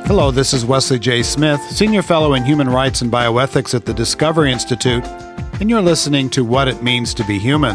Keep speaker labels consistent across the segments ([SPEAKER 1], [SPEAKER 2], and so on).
[SPEAKER 1] Hello, this is Wesley J. Smith, Senior Fellow in Human Rights and Bioethics at the Discovery Institute, and you're listening to What It Means to Be Human.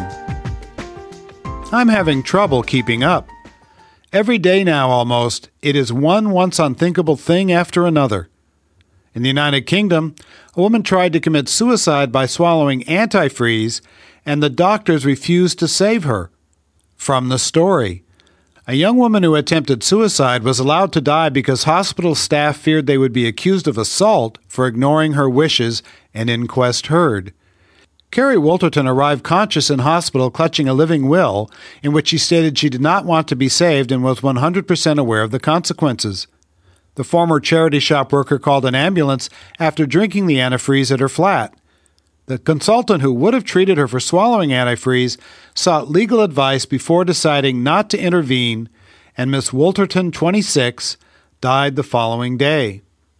[SPEAKER 1] I'm having trouble keeping up. Every day now, almost, it is one once unthinkable thing after another. In the United Kingdom, a woman tried to commit suicide by swallowing antifreeze, and the doctors refused to save her. From the story. A young woman who attempted suicide was allowed to die because hospital staff feared they would be accused of assault for ignoring her wishes, an inquest heard. Carrie Wolterton arrived conscious in hospital clutching a living will, in which she stated she did not want to be saved and was 100% aware of the consequences. The former charity shop worker called an ambulance after drinking the antifreeze at her flat. The consultant who would have treated her for swallowing antifreeze sought legal advice before deciding not to intervene, and Miss Wolterton, 26, died the following day.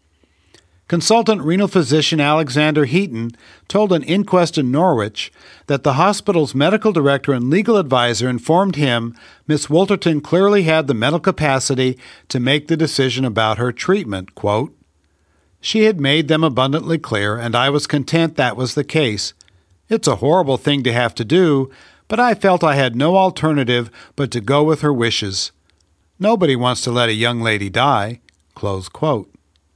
[SPEAKER 1] Consultant renal physician Alexander Heaton told an inquest in Norwich that the hospital's medical director and legal advisor informed him Miss Wolterton clearly had the mental capacity to make the decision about her treatment, quote, "She had made them abundantly clear, and I was content that was the case. It's a horrible thing to have to do, but I felt I had no alternative but to go with her wishes. Nobody wants to let a young lady die." Close quote.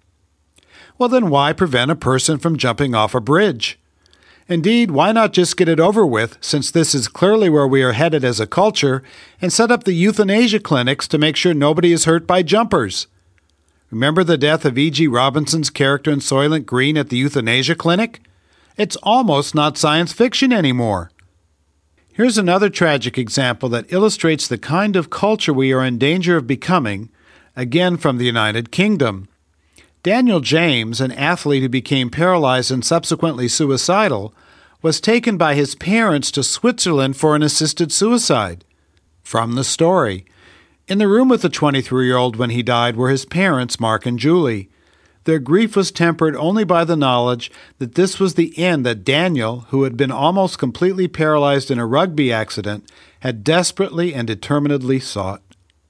[SPEAKER 1] Well, then why prevent a person from jumping off a bridge? Indeed, why not just get it over with, since this is clearly where we are headed as a culture, and set up the euthanasia clinics to make sure nobody is hurt by jumpers? Remember the death of E.G. Robinson's character in Soylent Green at the euthanasia clinic? It's almost not science fiction anymore. Here's another tragic example that illustrates the kind of culture we are in danger of becoming, again from the United Kingdom. Daniel James, an athlete who became paralyzed and subsequently suicidal, was taken by his parents to Switzerland for an assisted suicide. From the story. In the room with the 23-year-old when he died were his parents, Mark and Julie. Their grief was tempered only by the knowledge that this was the end that Daniel, who had been almost completely paralyzed in a rugby accident, had desperately and determinedly sought.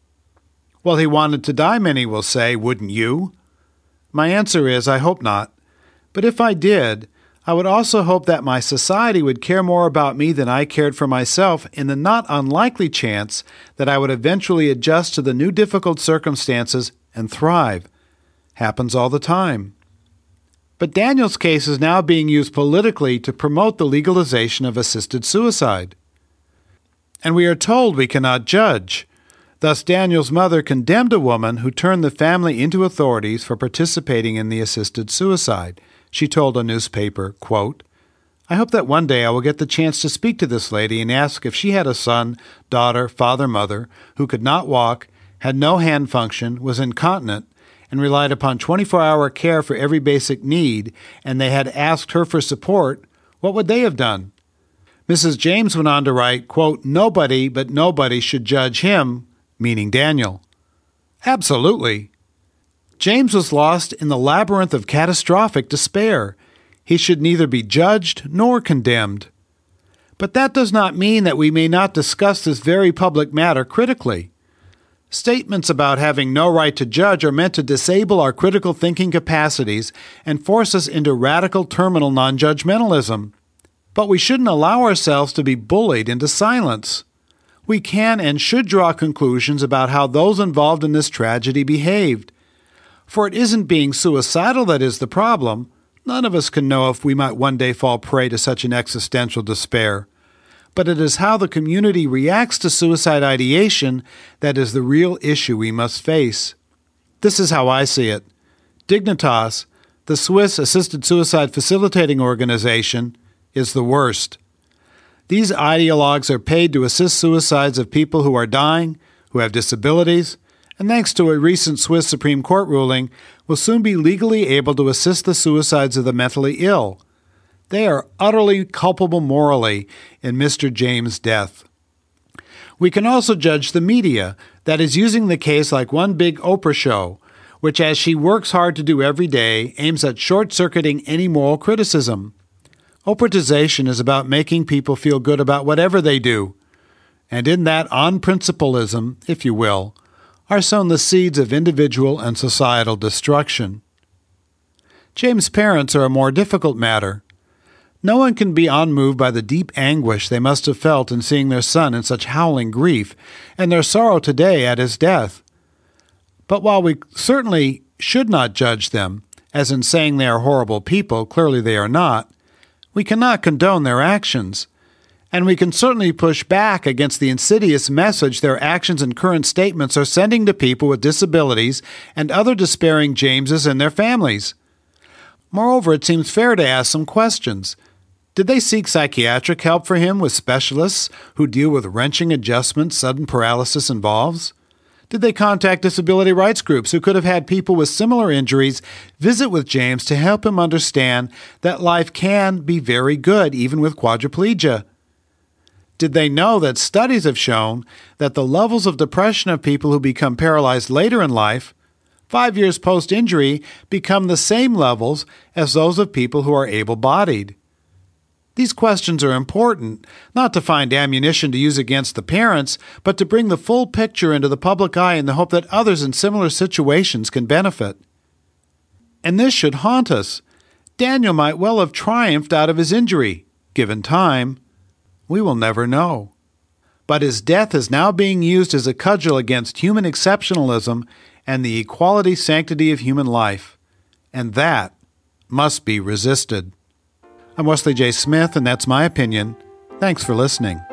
[SPEAKER 1] Well, he wanted to die, many will say, wouldn't you? My answer is, I hope not. But if I did, I would also hope that my society would care more about me than I cared for myself in the not unlikely chance that I would eventually adjust to the new difficult circumstances and thrive. Happens all the time. But Daniel's case is now being used politically to promote the legalization of assisted suicide. And we are told we cannot judge. Thus, Daniel's mother condemned a woman who turned the family into authorities for participating in the assisted suicide. She told a newspaper, quote, "I hope that one day I will get the chance to speak to this lady and ask if she had a son, daughter, father, mother, who could not walk, had no hand function, was incontinent, and relied upon 24-hour care for every basic need, and they had asked her for support, what would they have done?" Mrs. James went on to write, quote, "Nobody but nobody should judge him," meaning Daniel. Absolutely. James was lost in the labyrinth of catastrophic despair. He should neither be judged nor condemned. But that does not mean that we may not discuss this very public matter critically. Statements about having no right to judge are meant to disable our critical thinking capacities and force us into radical terminal non-judgmentalism. But we shouldn't allow ourselves to be bullied into silence. We can and should draw conclusions about how those involved in this tragedy behaved. For it isn't being suicidal that is the problem. None of us can know if we might one day fall prey to such an existential despair. But it is how the community reacts to suicide ideation that is the real issue we must face. This is how I see it. Dignitas, the Swiss assisted suicide facilitating organization, is the worst. These ideologues are paid to assist suicides of people who are dying, who have disabilities, and thanks to a recent Swiss Supreme Court ruling, will soon be legally able to assist the suicides of the mentally ill. They are utterly culpable morally in Mr. James' death. We can also judge the media that is using the case like one big Oprah show, which, as she works hard to do every day, aims at short-circuiting any moral criticism. Oprahization is about making people feel good about whatever they do. And in that on-principleism, if you will, are sown the seeds of individual and societal destruction. James' parents are a more difficult matter. No one can be unmoved by the deep anguish they must have felt in seeing their son in such howling grief, and their sorrow today at his death. But while we certainly should not judge them, as in saying they are horrible people, clearly they are not, we cannot condone their actions. And we can certainly push back against the insidious message their actions and current statements are sending to people with disabilities and other despairing Jameses and their families. Moreover, it seems fair to ask some questions. Did they seek psychiatric help for him with specialists who deal with wrenching adjustments sudden paralysis involves? Did they contact disability rights groups who could have had people with similar injuries visit with James to help him understand that life can be very good even with quadriplegia? Did they know that studies have shown that the levels of depression of people who become paralyzed later in life, 5 years post-injury, become the same levels as those of people who are able-bodied? These questions are important, not to find ammunition to use against the parents, but to bring the full picture into the public eye in the hope that others in similar situations can benefit. And this should haunt us. Daniel might well have triumphed out of his injury. Given time, we will never know. But his death is now being used as a cudgel against human exceptionalism and the equality sanctity of human life. And that must be resisted. I'm Wesley J. Smith, and that's my opinion. Thanks for listening.